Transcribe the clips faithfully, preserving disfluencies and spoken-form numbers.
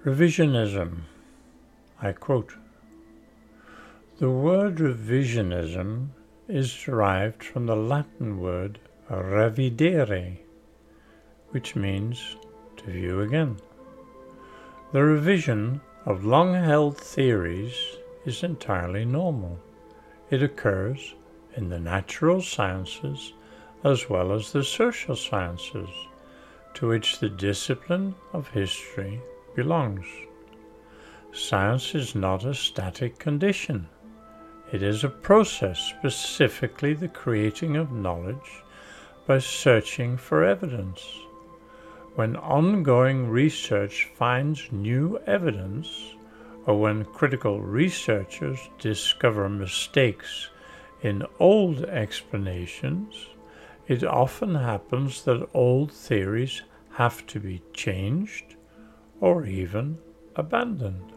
Revisionism. I quote, "The word revisionism is derived from the Latin word revidere, which means to view again. The revision of long-held theories is entirely normal. It occurs in the natural sciences as well as the social sciences, to which the discipline of history belongs. Science is not a static condition. It is a process, specifically the creating of knowledge by searching for evidence. When ongoing research finds new evidence, or when critical researchers discover mistakes in old explanations, it often happens that old theories have to be changed or even abandoned.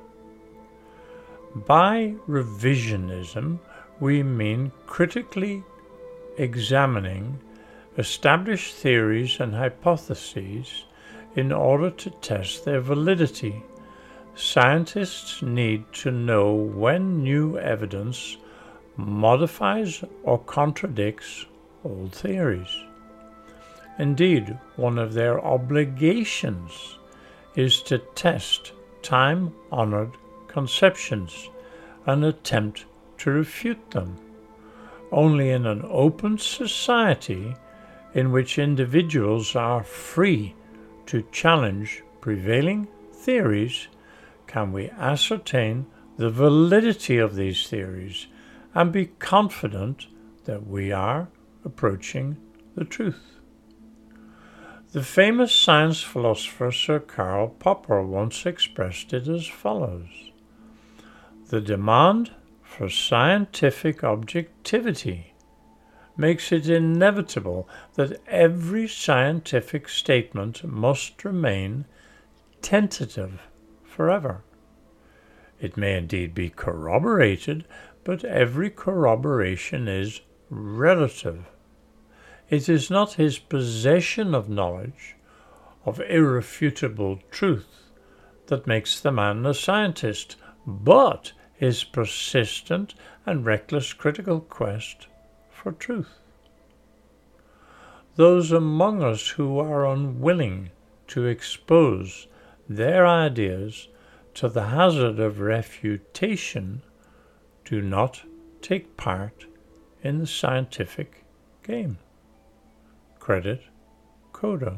By revisionism, we mean critically examining established theories and hypotheses in order to test their validity. Scientists need to know when new evidence modifies or contradicts old theories. Indeed, one of their obligations is to test time-honored conceptions and attempt to refute them. Only in an open society in which individuals are free to challenge prevailing theories can we ascertain the validity of these theories and be confident that we are approaching the truth. The famous science philosopher Sir Karl Popper once expressed it as follows: "The demand for scientific objectivity makes it inevitable that every scientific statement must remain tentative forever. It may indeed be corroborated, but every corroboration is relative. It is not his possession of knowledge, of irrefutable truth, that makes the man a scientist, but his persistent and reckless critical quest for truth. Those among us who are unwilling to expose their ideas to the hazard of refutation do not take part in the scientific game." Credit Coda.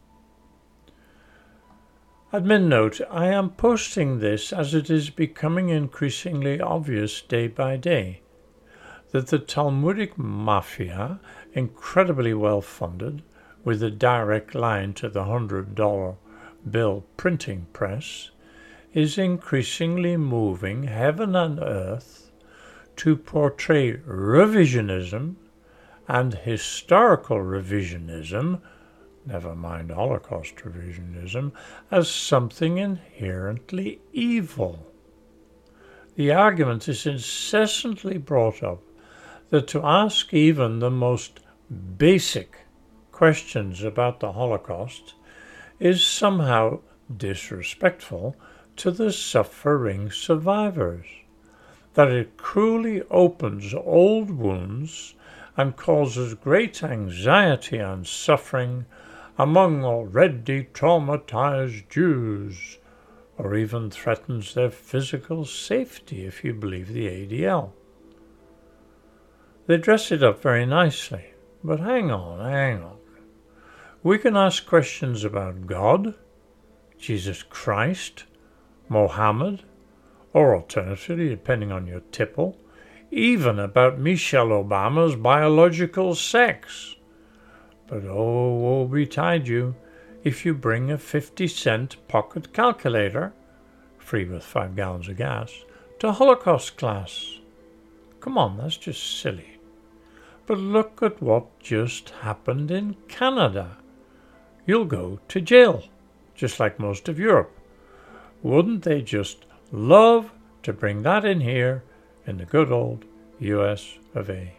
Admin note, I am posting this as it is becoming increasingly obvious day by day that the Talmudic mafia, incredibly well funded, with a direct line to the hundred dollar bill printing press, is increasingly moving heaven and earth to portray revisionism and historical revisionism, never mind Holocaust revisionism, as something inherently evil. The argument is incessantly brought up that to ask even the most basic questions about the Holocaust is somehow disrespectful to the suffering survivors, that it cruelly opens old wounds and causes great anxiety and suffering among already traumatized Jews, or even threatens their physical safety if you believe the A D L. They dress it up very nicely, but hang on, hang on. We can ask questions about God, Jesus Christ, Mohammed, or alternatively, depending on your tipple, even about Michelle Obama's biological sex. But oh, woe betide you if you bring a fifty cent pocket calculator, free with five gallons of gas, to Holocaust class. Come on, that's just silly. But look at what just happened in Canada. You'll go to jail, just like most of Europe. Wouldn't they just love to bring that in here in the good old U S of A?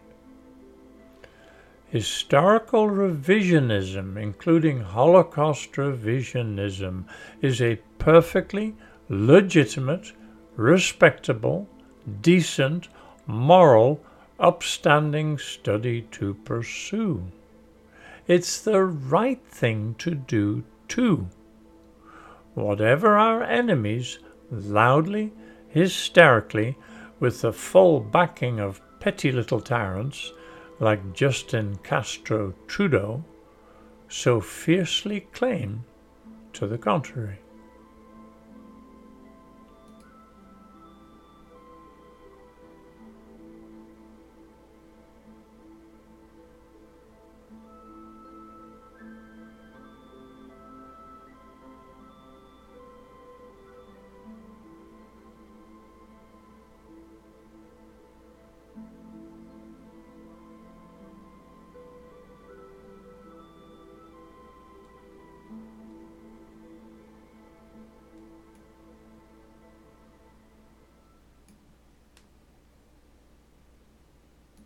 Historical revisionism, including Holocaust revisionism, is a perfectly legitimate, respectable, decent, moral, upstanding study to pursue. It's the right thing to do too. Whatever our enemies, loudly, hysterically, with the full backing of petty little tyrants like Justin Castro Trudeau, so fiercely claim to the contrary.